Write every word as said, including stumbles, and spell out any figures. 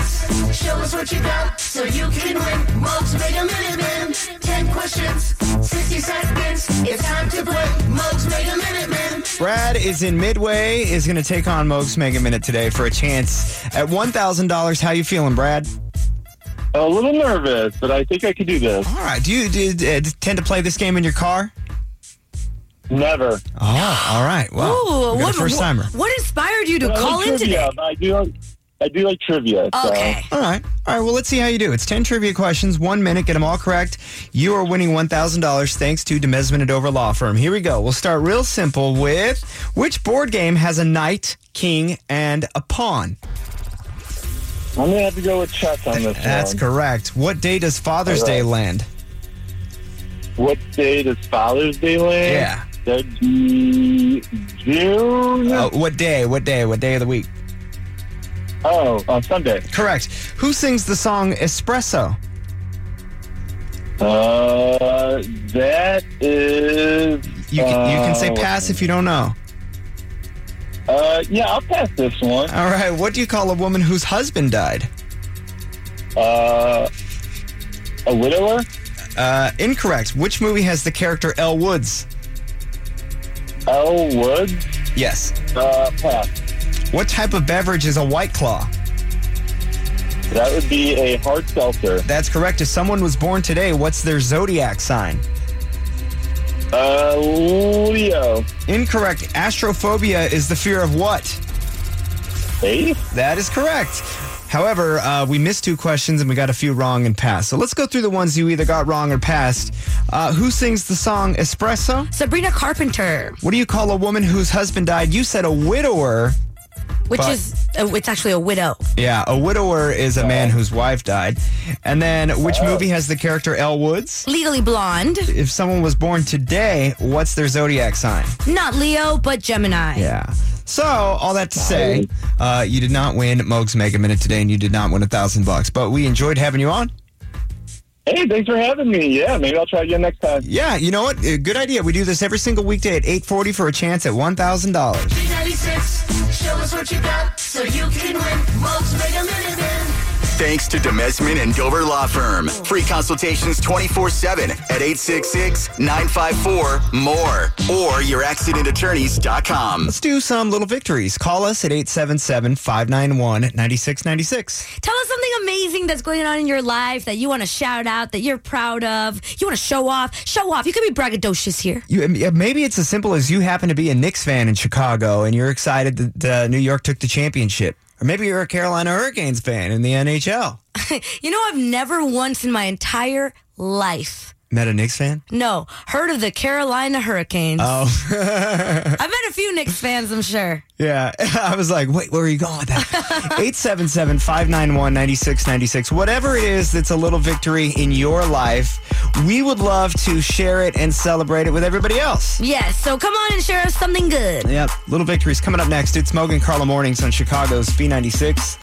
ninety-six. Show us what you got so you can win. Mugs Mega Minute Man. ten questions, sixty seconds. It's time to play Mugs Mega Minute Man. Brad is in Midway, is going to take on Mogs Mega Minute today for a chance at one thousand dollars. How you feeling, Brad? A little nervous, but I think I could do this. All right. Do you, do you uh, tend to play this game in your car? Never. Oh, all right. Well, Ooh, we got what, a first timer. what, what inspired you to But I call like in trivia. today? I do. I do like trivia. so- Okay. All right. All right. Well, let's see how you do. It's ten trivia questions, one minute. Get them all correct. You are winning one thousand dollars thanks to Demesman and Dover Law Firm. Here we go. We'll start real simple with which board game has a knight, king, and a pawn? I'm gonna have to go with chess on this That's one. correct. What day does Father's All right. Day land? What day does Father's Day land? Yeah. That'd be June. Uh, what day? What day? What day of the week? Oh, on Sunday. Correct. Who sings the song Espresso? Uh, that is. You can, you can say uh, pass if you don't know. Uh, yeah, I'll pass this one. All right. What do you call a woman whose husband died? Uh, a widower. Uh, incorrect. Which movie has the character Elle Woods? Elle Woods. Yes. Uh, pass. What type of beverage is a White Claw? That would be a hard seltzer. That's correct. If someone was born today, what's their zodiac sign? Uh, Leo. Incorrect. Astrophobia is the fear of what? Eight. That is correct. However, uh, we missed two questions and we got a few wrong and passed. So let's go through the ones you either got wrong or passed. Uh, who sings the song Espresso? Sabrina Carpenter, What do you call a woman whose husband died? You said a widower. which But- is, uh, it's actually a widow. Yeah, a widower is a man whose wife died. And then which movie has the character Elle Woods? Legally Blonde. If someone was born today, what's their zodiac sign? Not Leo, but Gemini. Yeah. So, all that to say, uh, you did not win Mogs Mega Minute today, and you did not win a thousand bucks. But we enjoyed having you on. Hey, thanks for having me. Yeah, maybe I'll try again next time. Yeah, you know what? Uh, Good idea. We do this every single weekday at eight forty for a chance at one thousand dollars. B ninety-six. Show us what you got so you can win. Mugs Mega Minute Man. Thanks to Demesman and Dover Law Firm. Free consultations twenty-four seven at eight six six, nine five four, M O R E or your accident attorneys dot com. Let's do some little victories. Call us at eight seven seven, five nine one, nine six nine six. Tell us something amazing that's going on in your life that you want to shout out, that you're proud of. You want to show off. Show off. You can be braggadocious here. You, maybe it's as simple as you happen to be a Knicks fan in Chicago and you're excited that uh, New York took the championship. Or maybe you're a Carolina Hurricanes fan in the N H L. You know, I've never once in my entire life, Met a Knicks fan? no, heard of the Carolina Hurricanes. Oh. I've met a few Knicks fans, I'm sure. Yeah, I was like, wait, where are you going with that? eight seven seven, five nine one, nine six nine six. Whatever it is that's a little victory in your life, we would love to share it and celebrate it with everybody else. Yes, so come on and share us something good. Yep, little victories coming up next. It's Mogan Carla Mornings on Chicago's B ninety-six.